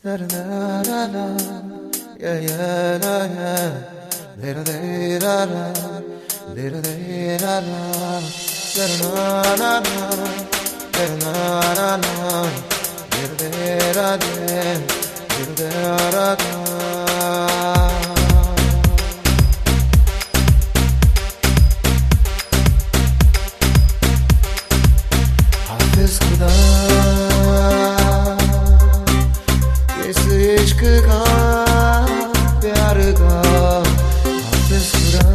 Da da da da da, yeah yeah da yeah, da da da da, da da da da, da da da da, da da da da, da da da da, da da da. हाफिज़ खुदा इस इश्क का प्यार का हाफिज़ खुदा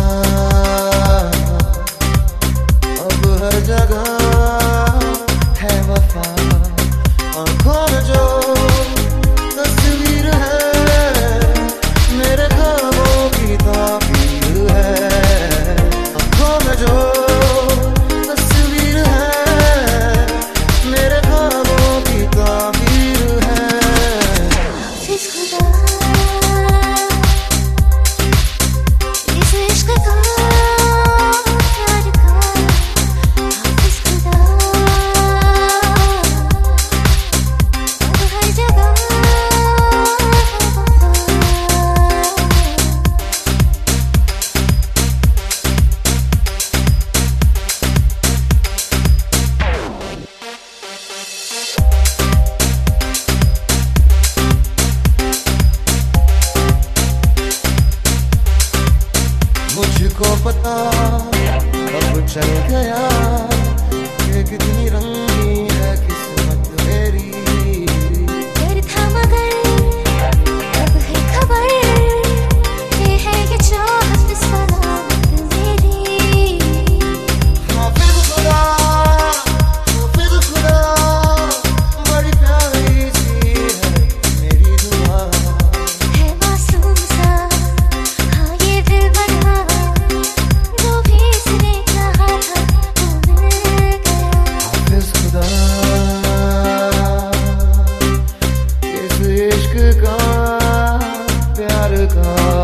अब हर जगह है वफा आँखों में जो तस्वीर है मेरे ख्वाबों की ताबीर है आँखों में जो मुझको पता अब चल गया कि कितनी रंगीन है किस्मत मेरी डर था मगर अब है खबर ये है ये चाहत सलामत मेरी हाफिज़ खुदा बड़ी प्यारी सी है मेरी दुआ है मासूम सा हाँ ये दिल बना इस इश्क का प्यार का